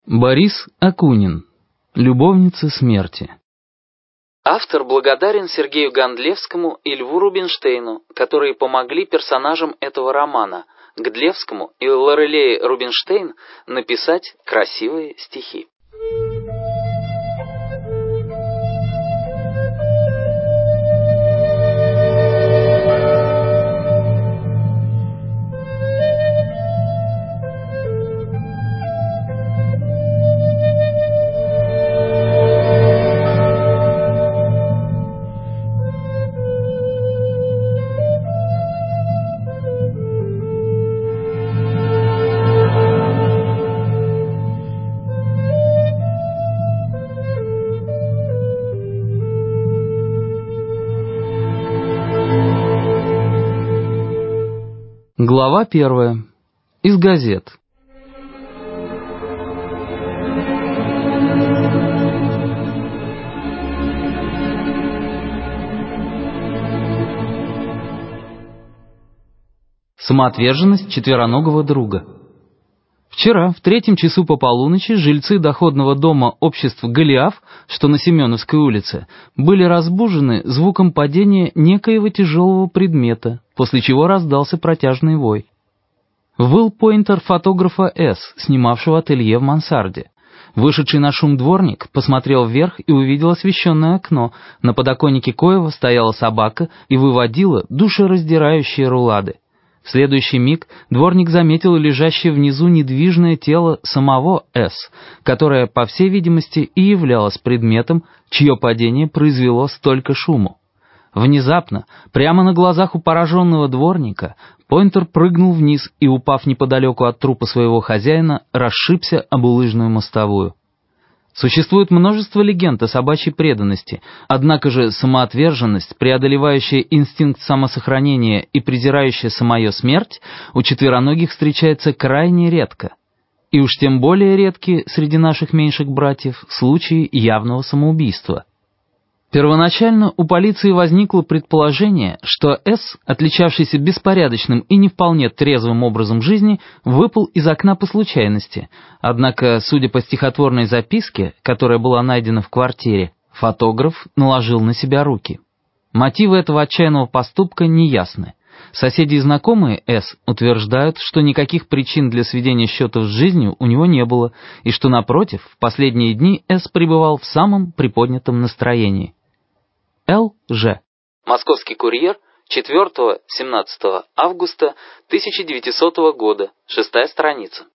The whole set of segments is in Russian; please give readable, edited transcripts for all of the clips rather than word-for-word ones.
Борис Акунин. Любовница смерти. Автор благодарен Сергею Гандлевскому и Льву Рубинштейну, которые помогли персонажам этого романа, Гдлевскому и Лорелее Рубинштейн, написать красивые стихи. Глава 1. Из газет. Самоотверженность четвероногого друга. Вчера, в 3 часу по полуночи, жильцы доходного дома общества «Голиаф», что на Семеновской улице, были разбужены звуком падения некоего тяжелого предмета, после чего раздался протяжный вой. Выл поинтер фотографа С., снимавшего ателье в мансарде. Вышедший на шум дворник посмотрел вверх и увидел освещенное окно, на подоконнике коего стояла собака и выводила душераздирающие рулады. В следующий миг дворник заметил лежащее внизу недвижное тело самого С., которое, по всей видимости, и являлось предметом, чье падение произвело столько шуму. Внезапно, прямо на глазах у пораженного дворника, поинтер прыгнул вниз и, упав неподалеку от трупа своего хозяина, расшибся об улыжную мостовую. Существует множество легенд о собачьей преданности, однако же самоотверженность, преодолевающая инстинкт самосохранения и презирающая самую смерть, у четвероногих встречается крайне редко. И уж тем более редки среди наших меньших братьев случаи явного самоубийства. Первоначально у полиции возникло предположение, что С., отличавшийся беспорядочным и не вполне трезвым образом жизни, выпал из окна по случайности, однако, судя по стихотворной записке, которая была найдена в квартире, фотограф наложил на себя руки. Мотивы этого отчаянного поступка неясны. Соседи и знакомые С. утверждают, что никаких причин для сведения счетов с жизнью у него не было, и что, напротив, в последние дни С. пребывал в самом приподнятом настроении. Л.Ж. Московский курьер, 4-17 августа 1900 года, 6-я страница.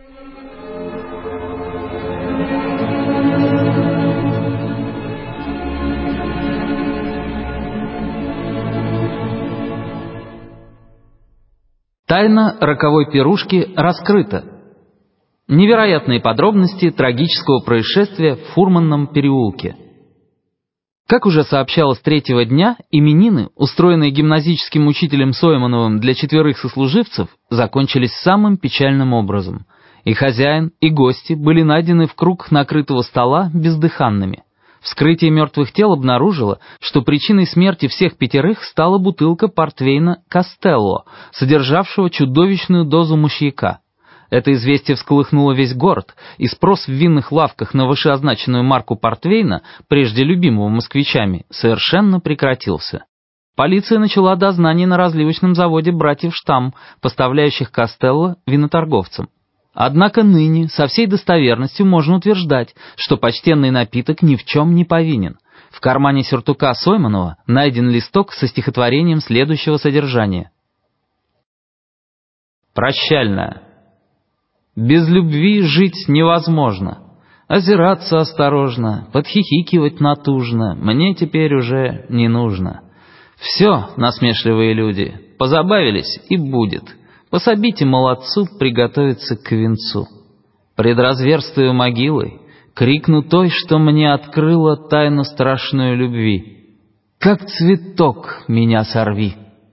Тайна роковой пирушки раскрыта. Невероятные подробности трагического происшествия в Фурманном переулке. Как уже сообщалось 3-го дня, именины, устроенные гимназическим учителем Соймановым для 4 сослуживцев, закончились самым печальным образом. И хозяин, и гости были найдены в круг накрытого стола бездыханными. Вскрытие мертвых тел обнаружило, что причиной смерти всех 5 стала бутылка портвейна «Костелло», содержавшего чудовищную дозу мышьяка. Это известие всколыхнуло весь город, и спрос в винных лавках на вышеозначенную марку портвейна, прежде любимого москвичами, совершенно прекратился. Полиция начала дознание на разливочном заводе братьев Штамм, поставляющих «Костелло» виноторговцам. Однако ныне со всей достоверностью можно утверждать, что почтенный напиток ни в чем не повинен. В кармане сюртука Сойманова найден листок со стихотворением следующего содержания. Прощальная. Без любви жить невозможно. Озираться осторожно, подхихикивать натужно мне теперь уже не нужно. Все, насмешливые люди, позабавились и будет. Пособите молодцу приготовиться к венцу. Пред разверстою могилой крикну той, что мне открыла тайну страшную любви. Как цветок меня сорви.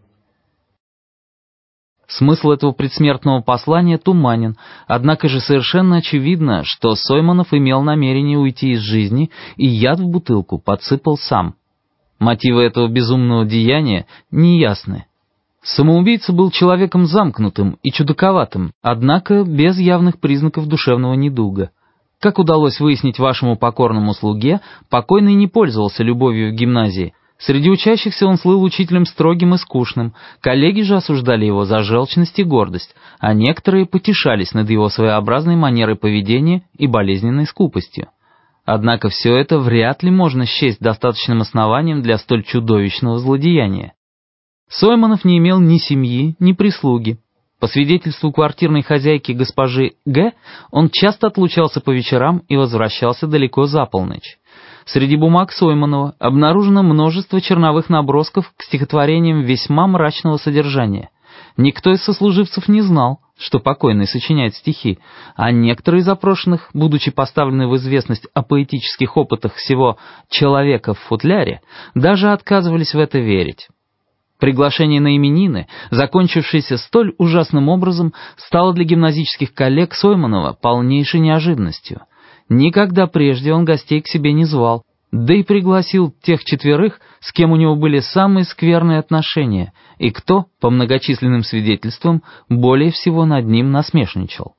Смысл этого предсмертного послания туманен, однако же совершенно очевидно, что Сойманов имел намерение уйти из жизни и яд в бутылку подсыпал сам. Мотивы этого безумного деяния неясны. Самоубийца был человеком замкнутым и чудаковатым, однако без явных признаков душевного недуга. Как удалось выяснить вашему покорному слуге, покойный не пользовался любовью в гимназии. Среди учащихся он слыл учителем строгим и скучным, коллеги же осуждали его за желчность и гордость, а некоторые потешались над его своеобразной манерой поведения и болезненной скупостью. Однако все это вряд ли можно счесть достаточным основанием для столь чудовищного злодеяния. Сойманов не имел ни семьи, ни прислуги. По свидетельству квартирной хозяйки госпожи Г., он часто отлучался по вечерам и возвращался далеко за полночь. Среди бумаг Сойманова обнаружено множество черновых набросков к стихотворениям весьма мрачного содержания. Никто из сослуживцев не знал, что покойный сочиняет стихи, а некоторые из опрошенных, будучи поставлены в известность о поэтических опытах всего «человека в футляре», даже отказывались в это верить. Приглашение на именины, закончившееся столь ужасным образом, стало для гимназических коллег Сойманова полнейшей неожиданностью. Никогда прежде он гостей к себе не звал, да и пригласил тех 4, с кем у него были самые скверные отношения, и кто, по многочисленным свидетельствам, более всего над ним насмешничал.